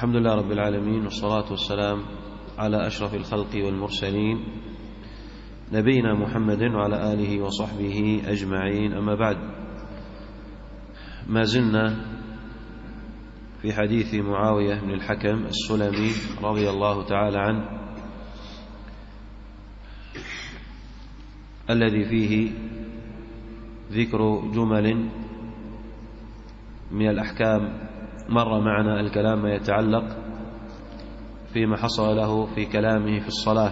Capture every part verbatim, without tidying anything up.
الحمد لله رب العالمين، والصلاة والسلام على أشرف الخلق والمرسلين نبينا محمد وعلى آله وصحبه أجمعين. أما بعد، ما زلنا في حديث معاوية بن الحكم السلمي رضي الله تعالى عنه، الذي فيه ذكر جمل من الأحكام. مر معنا الكلام ما يتعلق فيما حصل له في كلامه في الصلاة،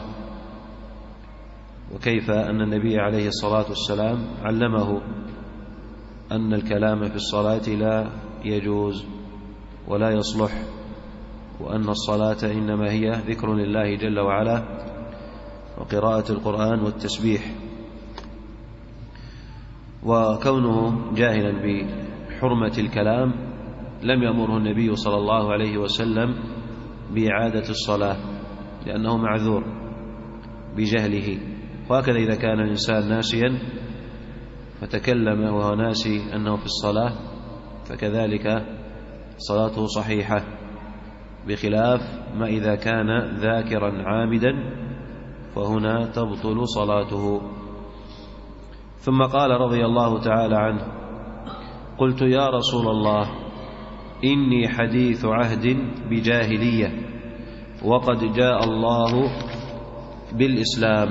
وكيف أن النبي عليه الصلاة والسلام علمه أن الكلام في الصلاة لا يجوز ولا يصلح، وأن الصلاة إنما هي ذكر لله جل وعلا وقراءة القرآن والتسبيح. وكونه جاهلا بحرمة الكلام لم يأمره النبي صلى الله عليه وسلم بإعادة الصلاة، لأنه معذور بجهله. وهكذا إذا كان الإنسان ناسيا فتكلم وهو ناسي أنه في الصلاة فكذلك صلاته صحيحة، بخلاف ما إذا كان ذاكرا عامدا فهنا تبطل صلاته. ثم قال رضي الله تعالى عنه: قلت يا رسول الله إني حديث عهد بجاهلية وقد جاء الله بالإسلام.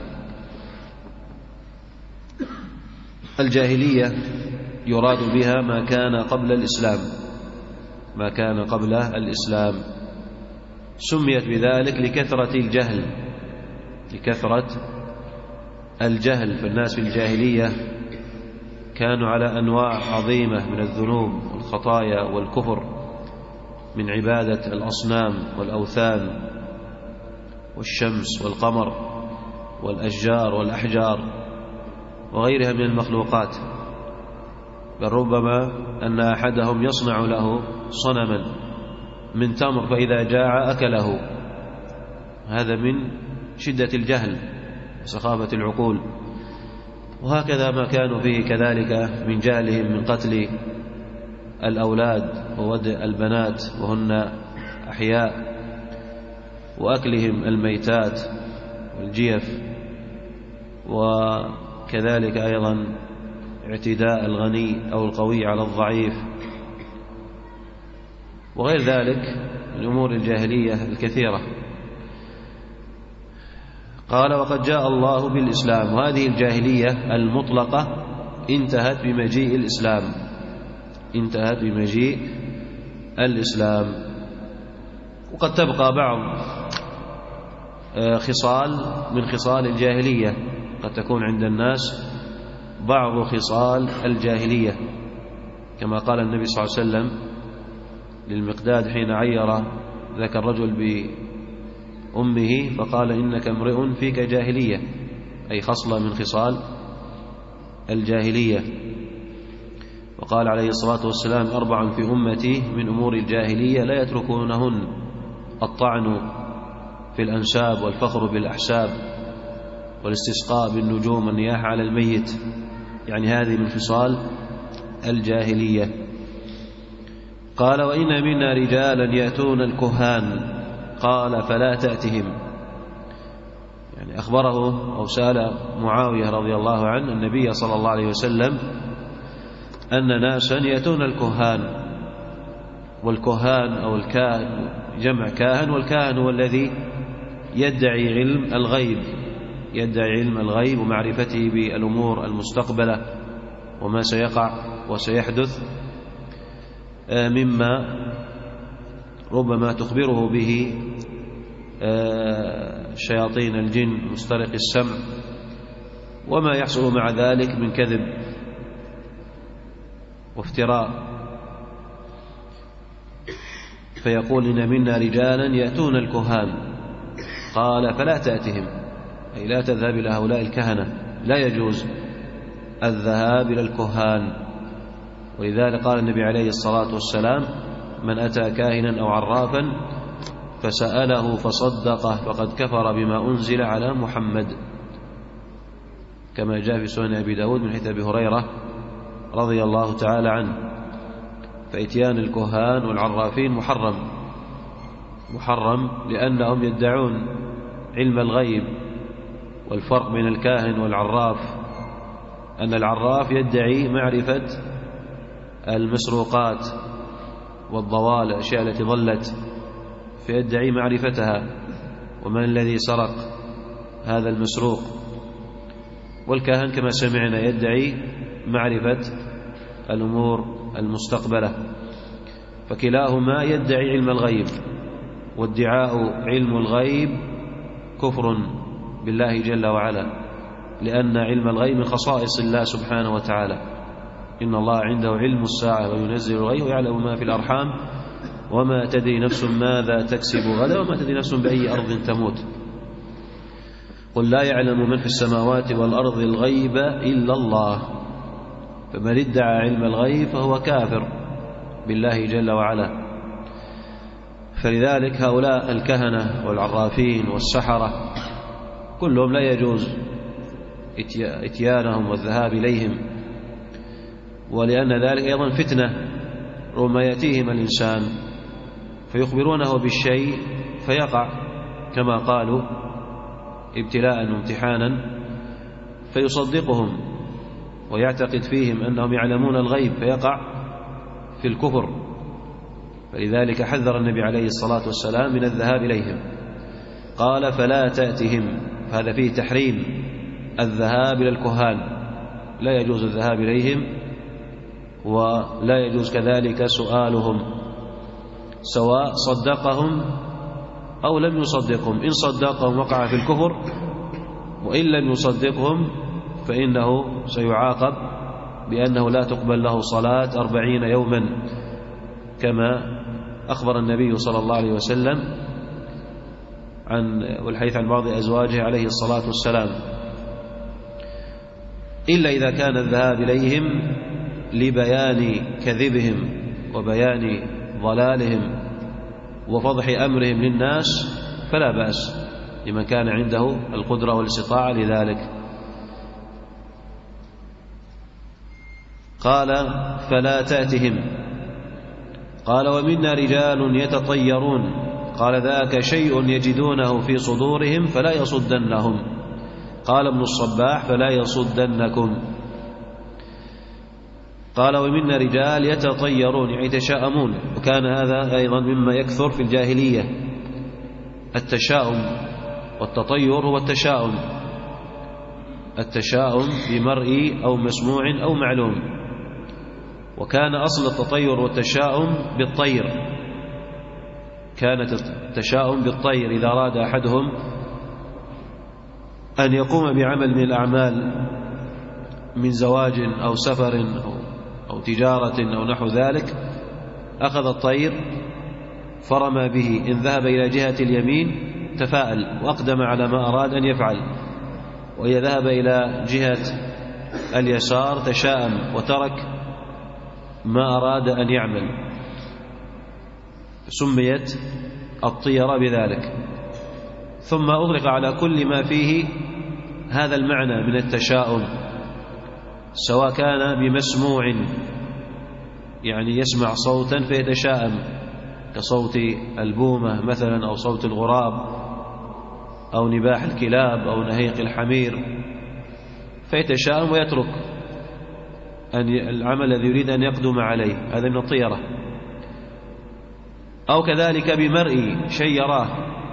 الجاهلية يراد بها ما كان قبل الإسلام، ما كان قبل الإسلام. سميت بذلك لكثرة الجهل، لكثرة الجهل. فالناس في الجاهلية كانوا على أنواع عظيمة من الذنوب والخطايا والكفر، من عبادة الأصنام والأوثان والشمس والقمر والأشجار والأحجار وغيرها من المخلوقات، بل ربما أن أحدهم يصنع له صنما من تمر فإذا جاع أكله. هذا من شدة الجهل وسخافة العقول. وهكذا ما كانوا فيه كذلك من جهلهم من قتل الأولاد وودع البنات وهن أحياء، وأكلهم الميتات والجيف، وكذلك أيضا اعتداء الغني أو القوي على الضعيف، وغير ذلك من أمور الجاهلية الكثيرة. قال: وقد جاء الله بالإسلام. وهذه الجاهلية المطلقة انتهت بمجيء الإسلام، انتهت بمجيء الإسلام. وقد تبقى بعض خصال من خصال الجاهلية، قد تكون عند الناس بعض خصال الجاهلية، كما قال النبي صلى الله عليه وسلم للمقداد حين عير ذاك الرجل بأمه فقال: إنك امرئ فيك جاهلية، أي خصلة من خصال الجاهلية. وقال عليه الصلاة والسلام: أربع في أمتي من أمور الجاهلية لا يتركونهن: الطعن في الأنساب، والفخر بالأحساب، والاستسقاء بالنجوم، والنياحة على الميت. يعني هذه من خصال الجاهلية. قال: وإن منا رجالا يأتون الكهان. قال: فلا تأتهم. يعني أخبره أو سأل معاوية رضي الله عنه النبي صلى الله عليه وسلم أن ناسا يأتون الكهان. والكهان أو الكاهن جمع كاهن، والكاهن هو الذي يدعي علم الغيب، يدعي علم الغيب ومعرفته بالأمور المستقبلة وما سيقع وسيحدث مما ربما تخبره به شياطين الجن مسترق السمع، وما يحصل مع ذلك من كذب وافتراء. فيقول: إن منا رجالا يأتون الكهان. قال: فلا تأتهم، أي لا تذهب إلى هؤلاء الكهنة، لا يجوز الذهاب إلى الكهان. ولذلك قال النبي عليه الصلاة والسلام: من أتى كاهنا أو عرافا فسأله فصدقه فقد كفر بما أنزل على محمد، كما جاء في سنن أبي داود من حديث أبي هريرة رضي الله تعالى عنه. فإتيان الكهان والعرافين محرم، محرم لأنهم يدعون علم الغيب. والفرق بين الكاهن والعراف أن العراف يدعي معرفة المسروقات والضوال، الأشياء التي ضلت، فيدعي معرفتها ومن الذي سرق هذا المسروق. والكاهن كما سمعنا يدعي معرفة الأمور المستقبلة، فكلاهما يدعي علم الغيب. وادعاء علم الغيب كفر بالله جل وعلا، لأن علم الغيب من خصائص الله سبحانه وتعالى. إن الله عنده علم الساعة وينزل الغيب ويعلم ما في الأرحام وما تدري نفس ماذا تكسب غدا وما تدري نفس بأي أرض تموت. قل لا يعلم من في السماوات والأرض الغيب إلا الله. فمن ادعى علم الغيب فهو كافر بالله جل وعلا. فلذلك هؤلاء الكهنة والعرافين والسحرة كلهم لا يجوز اتيانهم والذهاب إليهم، ولأن ذلك أيضا فتنة. ربما يأتيهم الإنسان فيخبرونه بالشيء فيقع كما قالوا ابتلاء وامتحانا، فيصدقهم ويعتقد فيهم أنهم يعلمون الغيب فيقع في الكفر. فلذلك حذر النبي عليه الصلاة والسلام من الذهاب إليهم، قال فلا تأتهم. فهذا فيه تحريم الذهاب إلى الكهان، لا يجوز الذهاب إليهم ولا يجوز كذلك سؤالهم، سواء صدقهم أو لم يصدقهم. إن صدقهم وقع في الكفر، وإن لم يصدقهم فإنه سيعاقب بأنه لا تقبل له صلاة أربعين يوما، كما أخبر النبي صلى الله عليه وسلم عن والحديث عن بعض أزواجه عليه الصلاة والسلام، إلا إذا كان الذهاب إليهم لبيان كذبهم وبيان ضلالهم وفضح أمرهم للناس فلا بأس لمن كان عنده القدرة والاستطاعة لذلك. قال فلا تأتهم. قال ومنا رجال يتطيرون. قال ذاك شيء يجدونه في صدورهم فلا يصدنهم. قال ابن الصباح فلا يصدنكم. قال ومنا رجال يتطيرون يعني يتشاءمون، وكان هذا أيضا مما يكثر في الجاهلية، التشاؤم. والتطير هو التشاؤم، التشاؤم بمرئي أو مسموع أو معلوم. وكان أصل التطير والتشاؤم بالطير، كانت التشاؤم بالطير إذا أراد أحدهم أن يقوم بعمل من الأعمال من زواج أو سفر أو, أو تجارة أو نحو ذلك، أخذ الطير فرمى به، إن ذهب إلى جهة اليمين تفاءل وأقدم على ما أراد أن يفعل، وإذا ذهب إلى جهة اليسار تشاءم وترك ما أراد أن يعمل، سميت الطيرة بذلك. ثم أطلق على كل ما فيه هذا المعنى من التشاؤم، سواء كان بمسموع يعني يسمع صوتا فيتشاءم كصوت البومة مثلا أو صوت الغراب أو نباح الكلاب أو نهيق الحمير، فيتشاءم ويترك أن العمل الذي يريد أن يقدم عليه، هذا من الطيرة. أو كذلك بمرئي شيء يراه،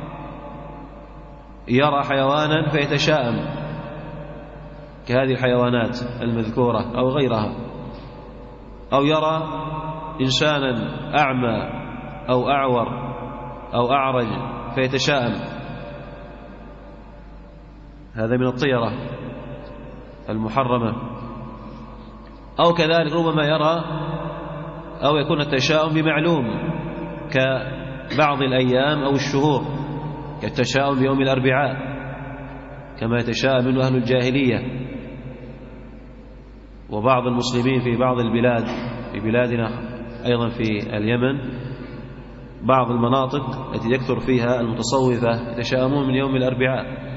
يرى حيوانا فيتشاءم كهذه الحيوانات المذكورة أو غيرها، أو يرى إنسانا أعمى أو أعور أو أعرج فيتشاءم، هذا من الطيرة المحرمة. أو كذلك ربما يرى أو يكون التشاؤم بمعلوم كبعض الأيام أو الشهور، كالتشاؤم بيوم الأربعاء كما يتشاءم منه أهل الجاهلية. وبعض المسلمين في بعض البلاد، في بلادنا أيضا في اليمن، بعض المناطق التي يكثر فيها المتصوفة يتشاءمون من يوم الأربعاء.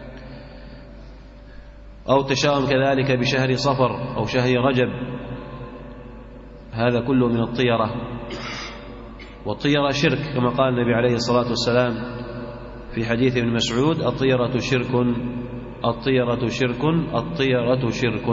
أو التشاؤم كذلك بشهر صفر أو شهر رجب، هذا كله من الطيرة. والطيرة شرك كما قال النبي عليه الصلاة والسلام في حديث ابن مسعود: الطيرة شرك الطيرة شرك الطيرة شرك.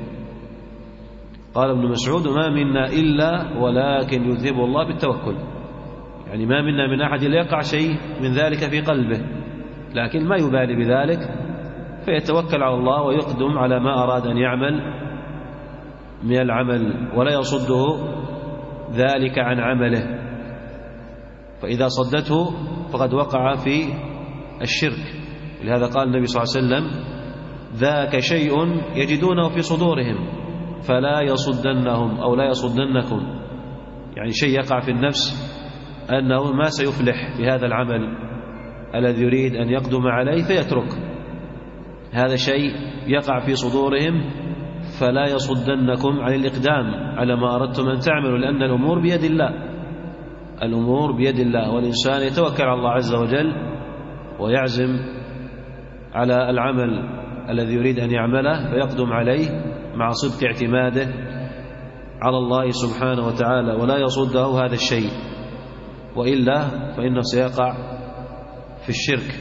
قال ابن مسعود: ما منا إلا ولكن يذهب الله بالتوكل، يعني ما منا من أحد لا يقع شيء من ذلك في قلبه، لكن ما يبالي بذلك فيتوكل على الله ويقدم على ما أراد أن يعمل من العمل، ولا يصده ذلك عن عمله، فإذا صدته فقد وقع في الشرك. ولهذا قال النبي صلى الله عليه وسلم: ذاك شيء يجدونه في صدورهم فلا يصدنهم أو لا يصدنكم، يعني شيء يقع في النفس أنه ما سيفلح بهذا العمل الذي يريد أن يقدم عليه فيترك، هذا شيء يقع في صدورهم فلا يصدنكم عن الإقدام على ما أردتم أن تعملوا، لأن الأمور بيد الله، الأمور بيد الله، والإنسان يتوكل على الله عز وجل ويعزم على العمل الذي يريد أن يعمله فيقدم عليه مع صدق اعتماده على الله سبحانه وتعالى، ولا يصده هذا الشيء، وإلا فإنه سيقع في الشرك،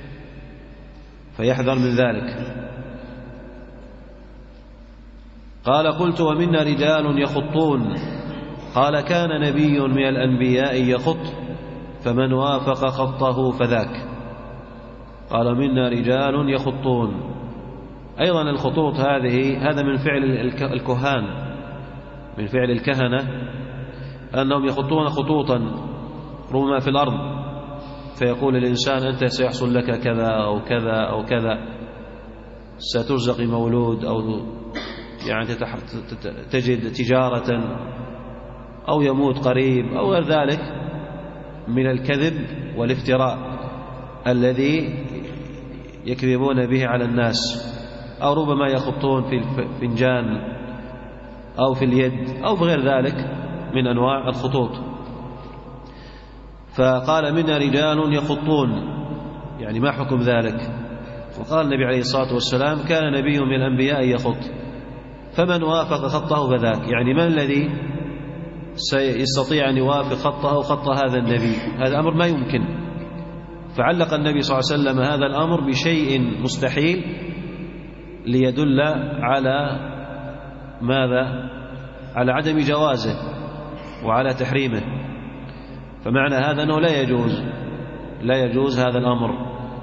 فيحذر من ذلك. قال: قلت: ومنا رجال يخطون. قال: كان نبي من الأنبياء يخط فمن وافق خطه فذاك. قال: منا رجال يخطون. أيضا الخطوط هذه هذا من فعل الكهان، من فعل الكهنة، أنهم يخطون خطوطا ربما في الأرض، فيقول الإنسان: أنت سيحصل لك كذا أو كذا أو كذا، سترزق مولود، أو يعني تجد تجارة، أو يموت قريب، أو غير ذلك من الكذب والافتراء الذي يكذبون به على الناس، أو ربما يخطون في الفنجان أو في اليد أو بغير ذلك من أنواع الخطوط. فقال: منا رجال يخطون، يعني ما حكم ذلك؟ وقال النبي عليه الصلاة والسلام: كان نبي من الأنبياء يخط فمن وافق خطه فذاك، يعني من الذي سيستطيع أن يوافق خطه خط هذا النبي؟ هذا أمر ما يمكن. فعلق النبي صلى الله عليه وسلم هذا الأمر بشيء مستحيل ليدل على ماذا؟ على عدم جوازه وعلى تحريمه. فمعنى هذا أنه لا يجوز لا يجوز هذا الأمر،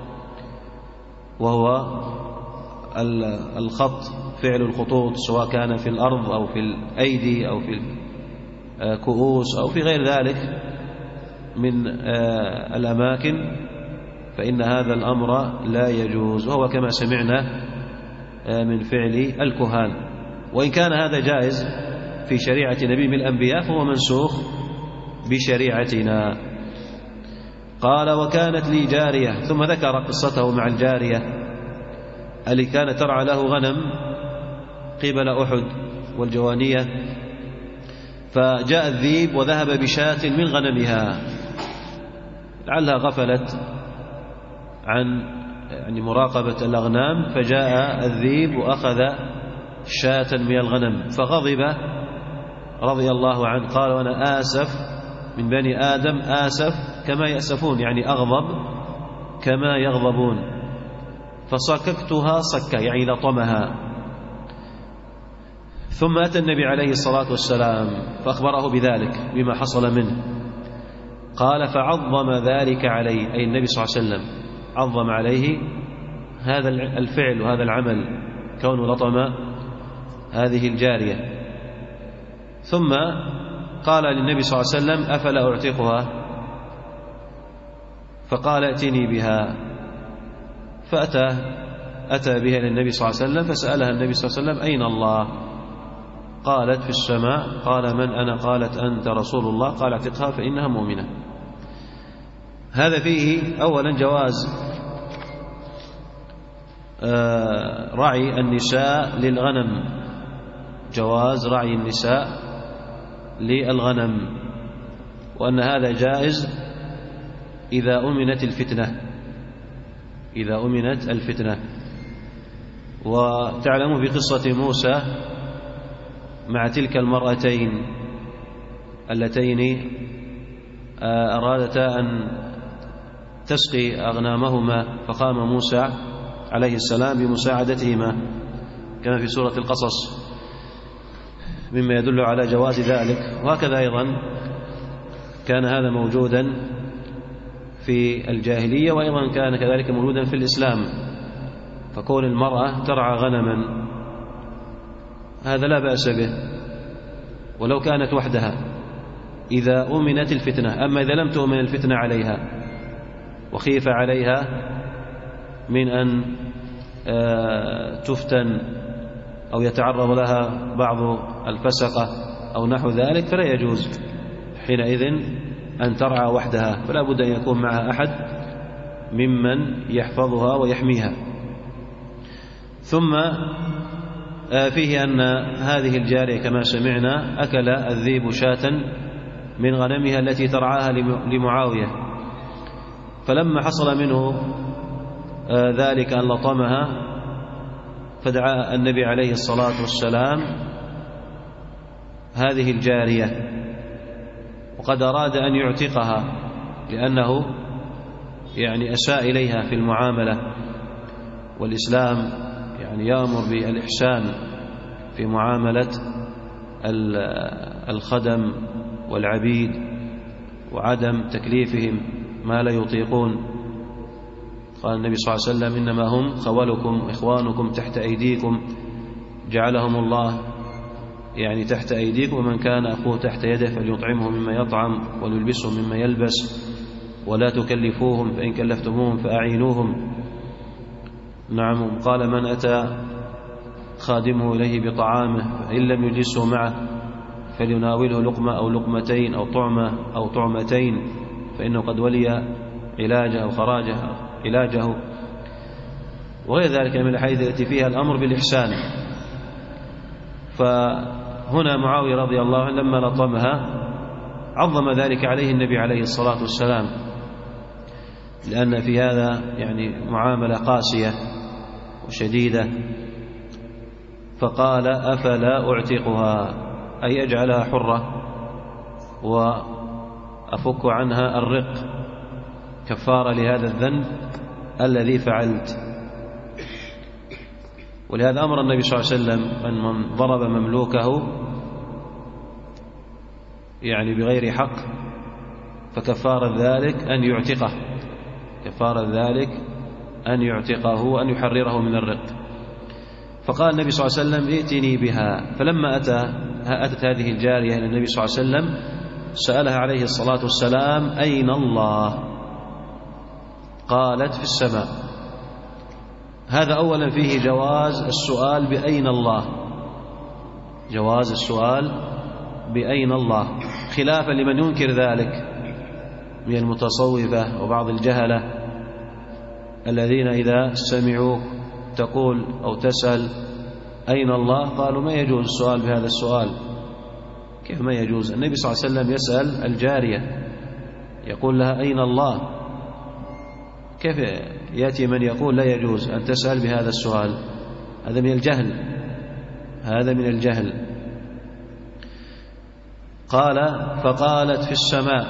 وهو الخط، فعل الخطوط، سواء كان في الأرض أو في الأيدي أو في الكؤوس أو في غير ذلك من الأماكن، فإن هذا الأمر لا يجوز، وهو كما سمعنا من فعل الكهان. وإن كان هذا جائز في شريعة نبي من الأنبياء فهو منسوخ بشريعتنا. قال: وكانت لي جارية. ثم ذكر قصته مع الجارية التي كانت ترعى له غنم قبل أحد والجوانية، فجاء الذيب وذهب بشاة من غنمها، لعلها غفلت عن يعني مراقبة الأغنام، فجاء الذيب وأخذ شاة من الغنم فغضب رضي الله عنه. قال: وأنا آسف من بني آدم آسف كما يأسفون، يعني أغضب كما يغضبون، فصككتها صكة، يعني لطمها. ثم أتى النبي عليه الصلاة والسلام فأخبره بذلك بما حصل منه. قال: فعظم ذلك عليه، أي النبي صلى الله عليه وسلم عظم عليه هذا الفعل وهذا العمل، كونه لطم هذه الجارية. ثم قال للنبي صلى الله عليه وسلم: أفلا أعتقها؟ فقال: ائتني بها. فأتى أتى بها للنبي صلى الله عليه وسلم، فسألها النبي صلى الله عليه وسلم: أين الله؟ قالت: في السماء. قال: من أنا؟ قالت: أنت رسول الله. قال: اعتقها فإنها مؤمنة. هذا فيه أولا جواز رعي النساء للغنم، جواز رعي النساء للغنم، وأن هذا جائز إذا أمنت الفتنة إذا أمنت الفتنة. وتعلموا في قصة موسى مع تلك المرأتين اللتين أرادتا أن تسقي أغنامهما، فقام موسى عليه السلام بمساعدتهما كما في سورة القصص، مما يدل على جواز ذلك. وهكذا أيضا كان هذا موجودا في الجاهلية، وأيضا كان كذلك موجودا في الإسلام. فكون المرأة ترعى غنما هذا لا بأس به ولو كانت وحدها إذا أمنت الفتنة. أما إذا لم تؤمن الفتنة عليها وخيف عليها من أن تفتن أو يتعرض لها بعض الفسقة أو نحو ذلك، فلا يجوز حينئذ أن ترعى وحدها، فلا بد أن يكون معها أحد ممن يحفظها ويحميها. ثم فيه أن هذه الجارية كما سمعنا أكل الذئب شاة من غنمها التي ترعاها لمعاوية، فلما حصل منه ذلك أن لطمها فدعا النبي عليه الصلاة والسلام هذه الجارية، وقد أراد أن يعتقها لأنه يعني أساء إليها في المعاملة، والإسلام يعني يأمر بالإحسان في معاملة الخدم والعبيد وعدم تكليفهم ما لا يطيقون. قال النبي صلى الله عليه وسلم: إنما هم خولكم إخوانكم تحت أيديكم، جعلهم الله يعني تحت أيديكم، ومن كان أخوه تحت يده فليطعمه مما يطعم وليلبسه مما يلبس، ولا تكلفوهم فإن كلفتموهم فأعينوهم. نعم. قال: من أتى خادمه إليه بطعامه فإن لم يجلسه معه فليناوله لقمة أو لقمتين أو طعمة أو طعمتين، فإنه قد ولي علاجه أو خراجه علاجه، وغير ذلك من الأحاديث التي فيها الأمر بالإحسان. فهنا معاوية رضي الله عنه لما لطمها عظم ذلك عليه النبي عليه الصلاة والسلام، لأن في هذا يعني معاملة قاسية وشديدة. فقال: أفلا أعتقها، أي أجعلها حرة وأفك عنها الرق كفارة لهذا الذنب الذي فعلت. ولهذا أمر النبي صلى الله عليه وسلم أن من ضرب مملوكه يعني بغير حق فكفارة ذلك أن يعتقه، كفارة ذلك أن يعتقه وأن يحرره من الرق. فقال النبي صلى الله عليه وسلم: ائتني بها. فلما أتى أتت هذه الجارية إلى النبي صلى الله عليه وسلم سألها عليه الصلاة والسلام: أين الله؟ قالت: في السماء. هذا أولا فيه جواز السؤال بأين الله، جواز السؤال بأين الله، خلافا لمن ينكر ذلك من المتصوفة وبعض الجهلة الذين إذا سمعوا تقول أو تسأل أين الله قالوا ما يجوز السؤال بهذا السؤال. كيف ما يجوز؟ النبي صلى الله عليه وسلم يسأل الجارية يقول لها أين الله، كيف يأتي من يقول لا يجوز أن تسأل بهذا السؤال؟ هذا من الجهل، هذا من الجهل. قال: فقالت: في السماء.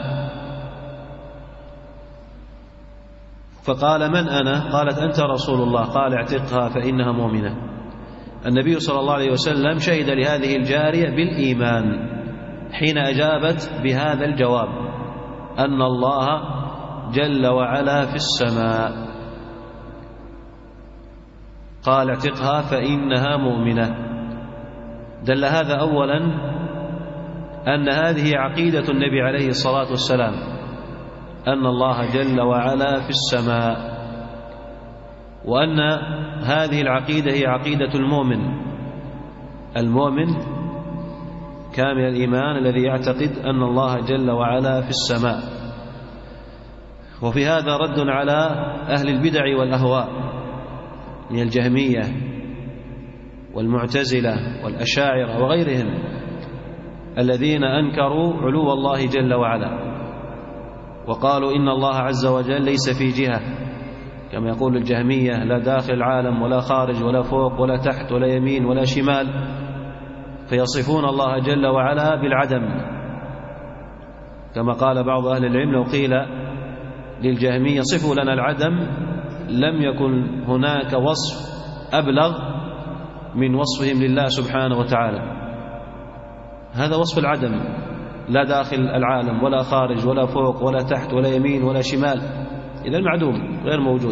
فقال: من أنا؟ قالت: أنت رسول الله. قال: اعتقها فإنها مؤمنة. النبي صلى الله عليه وسلم شهد لهذه الجارية بالإيمان حين أجابت بهذا الجواب، أن الله جل وعلا في السماء. قال: اعتقها فإنها مؤمنة. دل هذا أولا أن هذه عقيدة النبي عليه الصلاة والسلام، أن الله جل وعلا في السماء، وأن هذه العقيدة هي عقيدة المؤمن، المؤمن كامل الإيمان الذي يعتقد أن الله جل وعلا في السماء. وفي هذا رد على أهل البدع والأهواء من الجهمية والمعتزلة والأشاعرة وغيرهم الذين أنكروا علو الله جل وعلا، وقالوا إن الله عز وجل ليس في جهة، كما يقول الجهمية: لا داخل العالم ولا خارج ولا فوق ولا تحت ولا يمين ولا شمال، فيصفون الله جل وعلا بالعدم. كما قال بعض أهل العلم: لو قيل للجهمية صفوا لنا العدم لم يكن هناك وصف أبلغ من وصفهم لله سبحانه وتعالى. هذا وصف العدم، لا داخل العالم ولا خارج ولا فوق ولا تحت ولا يمين ولا شمال، إذا معدوم غير موجود.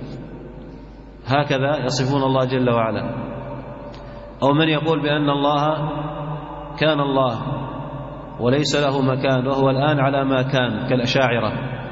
هكذا يصفون الله جل وعلا. أو من يقول بأن الله كان الله وليس له مكان وهو الآن على ما كان كالأشاعرة.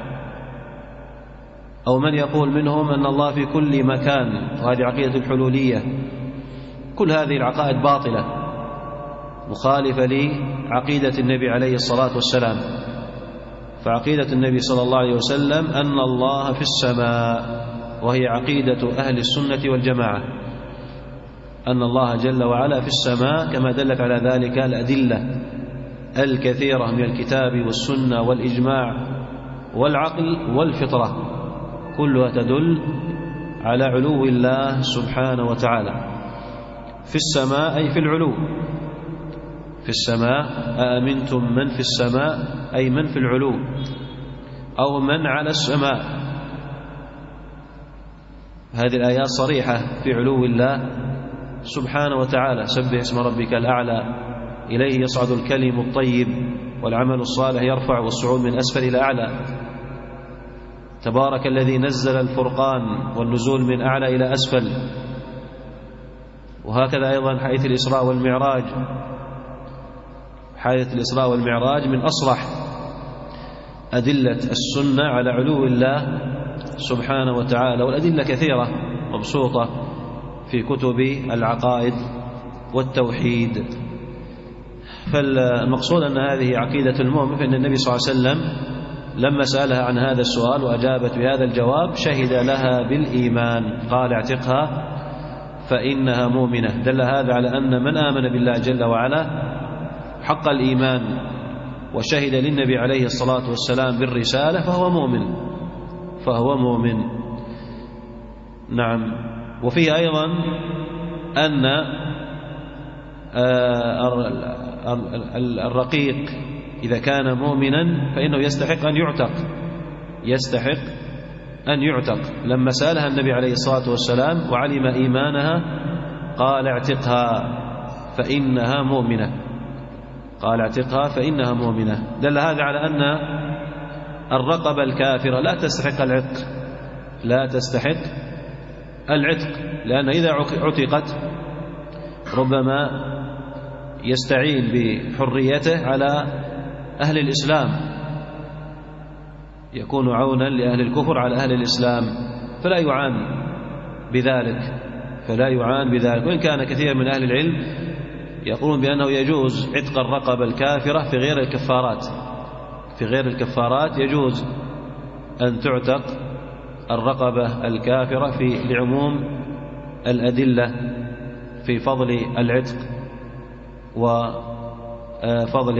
أو من يقول منهم أن الله في كل مكان، وهذه عقيدة الحلولية. كل هذه العقائد باطلة مخالفة لعقيدة النبي عليه الصلاة والسلام. فعقيدة النبي صلى الله عليه وسلم أن الله في السماء، وهي عقيدة أهل السنة والجماعة، أن الله جل وعلا في السماء، كما دلت على ذلك الأدلة الكثيرة من الكتاب والسنة والإجماع والعقل والفطرة، كلها تدل على علو الله سبحانه وتعالى. في السماء أي في العلو. في السماء: أأمنتم من في السماء، أي من في العلو، أو من على السماء. هذه الآيات صريحة في علو الله سبحانه وتعالى: سبح اسم ربك الأعلى، إليه يصعد الكلم الطيب والعمل الصالح يرفع، والصعود من أسفل إلى أعلى. تبارك الذي نزل الفرقان، والنزول من أعلى إلى أسفل. وهكذا أيضا حديث الإسراء والمعراج. حديث الإسراء والمعراج من أصرح أدلة السنة على علو الله سبحانه وتعالى، والأدلة كثيرة مبسوطة في كتب العقائد والتوحيد. فالمقصود أن هذه عقيدة المؤمن، فإن النبي صلى الله عليه وسلم لما سألها عن هذا السؤال وأجابت بهذا الجواب شهد لها بالإيمان، قال: اعتقها فإنها مؤمنة. دل هذا على أن من آمن بالله جل وعلا حق الإيمان وشهد للنبي عليه الصلاة والسلام بالرسالة فهو مؤمن فهو مؤمن نعم. وفيه أيضا أن الرقيق إذا كان مؤمنا فإنه يستحق أن يعتق يستحق أن يعتق. لما سألها النبي عليه الصلاة والسلام وعلم إيمانها قال: اعتقها فإنها مؤمنة قال اعتقها فإنها مؤمنة. دل هذا على أن الرقبة الكافرة لا تستحق العتق لا تستحق العتق لأن إذا عتقت ربما يستعين بحريته على أهل الإسلام، يكون عونا لأهل الكفر على أهل الإسلام، فلا يعان بذلك فلا يعان بذلك وإن كان كثير من أهل العلم يقولون بأنه يجوز عتق الرقبة الكافرة في غير الكفارات في غير الكفارات يجوز أن تعتق الرقبة الكافرة في لعموم الأدلة في فضل العتق وفضل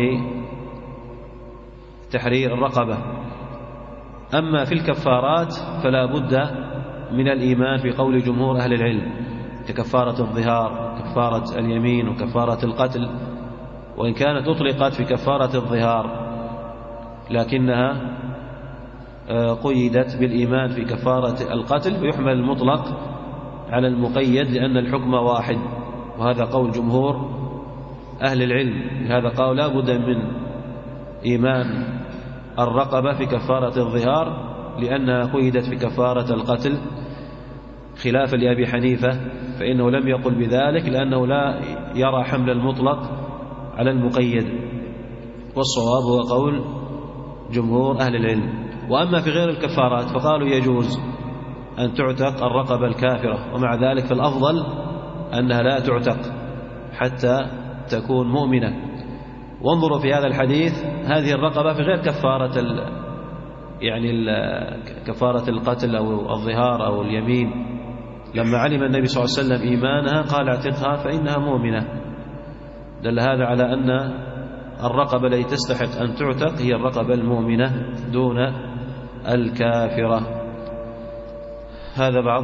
تحرير الرقبة. أما في الكفارات فلا بد من الإيمان في قول جمهور أهل العلم ككفارة الظهار، كفارة اليمين، وكفارة القتل، وإن كانت أطلقت في كفارة الظهار لكنها قيدت بالإيمان في كفارة القتل، ويحمل المطلق على المقيد لأن الحكم واحد، وهذا قول جمهور أهل العلم. هذا قول لا بد من إيمان الرقبة في كفارة الظهار لأنها قيدت في كفارة القتل، خلافا لأبي حنيفة فإنه لم يقل بذلك لأنه لا يرى حمل المطلق على المقيد، والصواب هو قول جمهور أهل العلم. وأما في غير الكفارات فقالوا يجوز أن تعتق الرقبة الكافرة، ومع ذلك فالأفضل أنها لا تعتق حتى تكون مؤمنة. وانظروا في هذا الحديث هذه الرقبة في غير كفارة ال يعني ال كفارة القتل أو الظهار أو اليمين، لما علم النبي صلى الله عليه وسلم إيمانها قال اعتقها فإنها مؤمنة. دل هذا على أن الرقبة التي تستحق أن تعتق هي الرقبة المؤمنة دون الكافرة. هذا بعض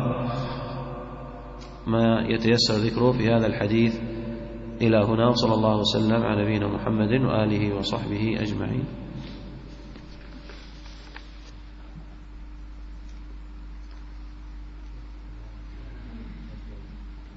ما يتيسر ذكره في هذا الحديث. إلى هنا، وصلى الله وسلم على نبينا محمد وآله وصحبه أجمعين.